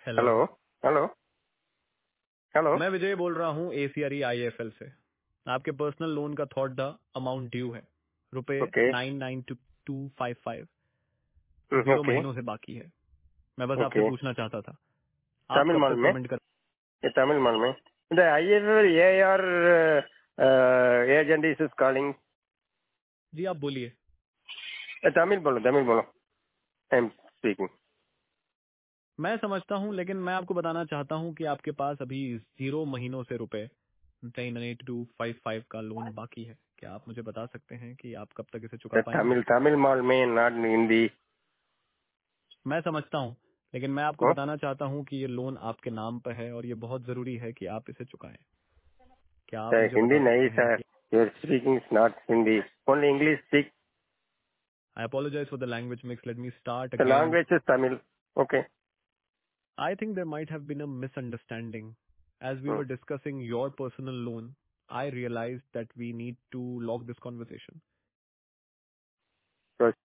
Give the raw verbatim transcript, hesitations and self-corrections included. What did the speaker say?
Hello. Hello hello hello. मैं विजय बोल रहा हूँ एसीआरई आईएफएल से। आपके पर्सनल लोन का थॉट द अमाउंट ड्यू है रुपए okay nine nine two two five five hmm, zero okay महीनों से बाकी है। मैं बस आपसे ओके पूछना चाहता था आप तमिल कब माल तक में, पेमेंट कर। ये तमिल माल में the IIFL AR agent is calling. जी आप बोलिए। तमिल बोलो, तमिल बोलो। I am speaking. मैं समझता हूँ लेकिन मैं आपको बताना चाहता हूँ कि आपके पास अभी जीरो महीनों से रुपए nine nine two five five का लोन बाकी है। क्या आप मुझे बता सकते हैं कि आप कब तक इसे चुका पाएंगे। तमिल तमिल माल में, नॉट हिंदी। मैं समझता हूँ लेकिन मैं आपको बताना चाहता हूँ कि ये लोन आपके नाम पर है और ये बहुत जरूरी है कि आप इसे चुकाएं। क्या आप मुझे हिंदी बता नहीं सकते हैं सर, कि। Your speaking is not Hindi, only English speak. I apologize for the language mix, let me start the again. Language is Tamil. Okay I think there might have been a misunderstanding as we were discussing your personal loan. I realize that we need to lock this conversation.